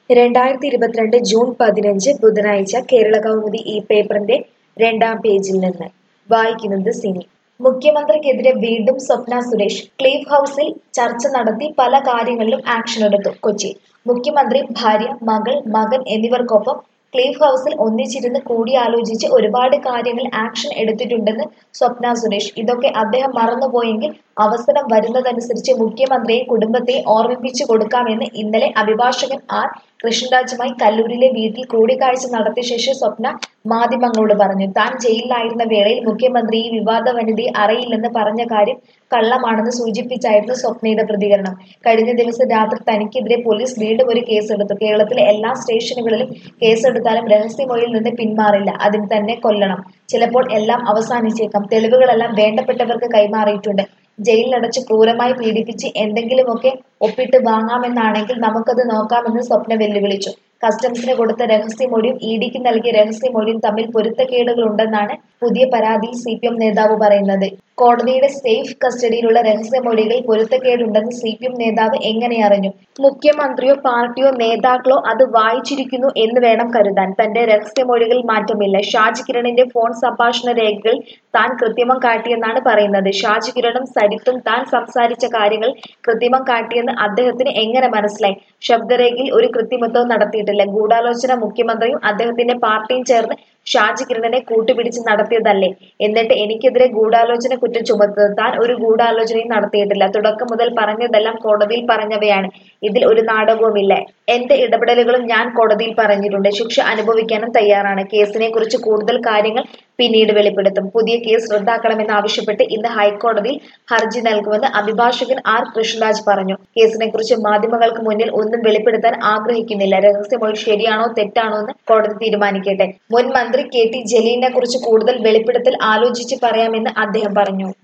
June 15 ബുധനാഴ്ച കേരളകൗമുദി ഈ പേപ്പറിന്റെ 2-ാം പേജിൽ നിന്ന് വായിക്കുന്നത് സിനി. മുഖ്യമന്ത്രിക്കെതിരെ വീണ്ടും സ്വപ്ന സുരേഷ്. ക്ലീഫ് ഹൗസിൽ ചർച്ച നടത്തി പല കാര്യങ്ങളിലും ആക്ഷനെടുത്തു. കൊച്ചി: മുഖ്യമന്ത്രി, ഭാര്യ, മകൾ, മകൻ എന്നിവർക്കൊപ്പം ക്ലീഫ് ഹൗസിൽ ഒന്നിച്ചിരുന്ന് കൂടിയാലോചിച്ച് ഒരുപാട് കാര്യങ്ങൾ ആക്ഷൻ എടുത്തിട്ടുണ്ടെന്ന് സ്വപ്ന സുരേഷ്. ഇതൊക്കെ അദ്ദേഹം മറന്നുപോയെങ്കിൽ അവസരം വരുന്നതനുസരിച്ച് മുഖ്യമന്ത്രിയെയും കുടുംബത്തെയും ഓർമ്മിപ്പിച്ചു കൊടുക്കാമെന്ന് ഇന്നലെ അഭിഭാഷകൻ ആർ കൃഷ്ണരാജുമായി കല്ലൂരിലെ വീട്ടിൽ കൂടിക്കാഴ്ച നടത്തിയ ശേഷം സ്വപ്ന മാധ്യമങ്ങളോട് പറഞ്ഞു. താൻ ജയിലിലായിരുന്ന വേളയിൽ മുഖ്യമന്ത്രി ഈ വിവാദ വനിതയെ അറിയില്ലെന്ന് പറഞ്ഞ കാര്യം കള്ളമാണെന്ന് സൂചിപ്പിച്ചായിരുന്നു സ്വപ്നയുടെ പ്രതികരണം. കഴിഞ്ഞ ദിവസം രാത്രി തനിക്കെതിരെ പോലീസ് വീണ്ടും ഒരു കേസെടുത്തു. കേരളത്തിലെ എല്ലാ സ്റ്റേഷനുകളിലും കേസെടുത്താലും രഹസ്യമൊഴിയിൽ നിന്ന് പിന്മാറില്ല. അതിന് തന്നെ കൊല്ലണം. ചിലപ്പോൾ എല്ലാം അവസാനിച്ചേക്കാം. തെളിവുകളെല്ലാം വേണ്ടപ്പെട്ടവർക്ക് കൈമാറിയിട്ടുണ്ട്. ജയിലിലടച്ച് ക്രൂരമായി പീഡിപ്പിച്ച് എന്തെങ്കിലുമൊക്കെ ഒപ്പിട്ട് വാങ്ങാമെന്നാണെങ്കിൽ നമുക്കത് നോക്കാമെന്ന് സ്വപ്ന വെല്ലുവിളിച്ചു. കസ്റ്റംസിന് കൊടുത്ത രഹസ്യമൊഴിയും ഇഡിക്ക് നൽകിയ രഹസ്യമൊഴിയും തമ്മിൽ പൊരുത്തക്കേടുകളുണ്ടെന്നാണ് പുതിയ പരാതിയിൽ CPM നേതാവ് പറയുന്നത്. കോടതിയുടെ സേഫ് കസ്റ്റഡിയിലുള്ള രഹസ്യമൊഴികളിൽ പൊരുത്തക്കേടുണ്ടെന്ന് CPM നേതാവ് എങ്ങനെ അറിഞ്ഞു? മുഖ്യമന്ത്രിയോ പാർട്ടിയോ നേതാക്കളോ അത് വായിച്ചിരിക്കുന്നു എന്ന് വേണം കരുതാൻ. തന്റെ രഹസ്യമൊഴികളിൽ മാറ്റമില്ല. ഷാജി കിരണിന്റെ ഫോൺ സംഭാഷണ രേഖകളിൽ താൻ കൃത്രിമം കാട്ടിയെന്നാണ് പറയുന്നത്. ഷാജി കിരണും സരിത്തും താൻ സംസാരിച്ച കാര്യങ്ങൾ കൃത്രിമം കാട്ടിയെന്ന് അദ്ദേഹത്തിന് എങ്ങനെ മനസ്സിലായി? ശബ്ദരേഖയിൽ ഒരു കൃത്രിമത്വവും നടത്തിയിട്ടില്ല. ഗൂഢാലോചന മുഖ്യമന്ത്രിയും അദ്ദേഹത്തിന്റെ പാർട്ടിയും ചേർന്ന് ഷാജി കിരണിനെ കൂട്ടുപിടിച്ച് നടത്തിയതല്ലേ? എന്നിട്ട് എനിക്കെതിരെ ഗൂഢാലോചന കുറ്റം ചുമത്തുന്നത്? താൻ ഒരു ഗൂഢാലോചനയും നടത്തിയിട്ടില്ല. തുടക്കം മുതൽ പറഞ്ഞതെല്ലാം കോടതിയിൽ പറഞ്ഞവയാണ്. ഇതിൽ ഒരു നാടകവുമില്ല. എന്റെ ഇടപെടലുകളും ഞാൻ കോടതിയിൽ പറഞ്ഞിട്ടുണ്ട്. ശിക്ഷ അനുഭവിക്കാനും തയ്യാറാണ്. കേസിനെ കുറിച്ച് കൂടുതൽ കാര്യങ്ങൾ പിന്നീട് വെളിപ്പെടുത്തും. പുതിയ കേസ് റദ്ദാക്കണമെന്നാവശ്യപ്പെട്ട് ഇന്ന് ഹൈക്കോടതിയിൽ ഹർജി നൽകുമെന്ന് അഭിഭാഷകൻ ആർ കൃഷ്ണരാജ് പറഞ്ഞു. കേസിനെക്കുറിച്ച് മാധ്യമങ്ങൾക്ക് മുന്നിൽ ഒന്നും വെളിപ്പെടുത്താൻ ആഗ്രഹിക്കുന്നില്ല. രഹസ്യമൊഴി ശരിയാണോ തെറ്റാണോ എന്ന് കോടതി തീരുമാനിക്കട്ടെ. മുൻ മന്ത്രി KT ജലീലിനെക്കുറിച്ച് കൂടുതൽ വെളിപ്പെടുത്തൽ ആലോചിച്ച് പറയാമെന്ന് അദ്ദേഹം പറഞ്ഞു.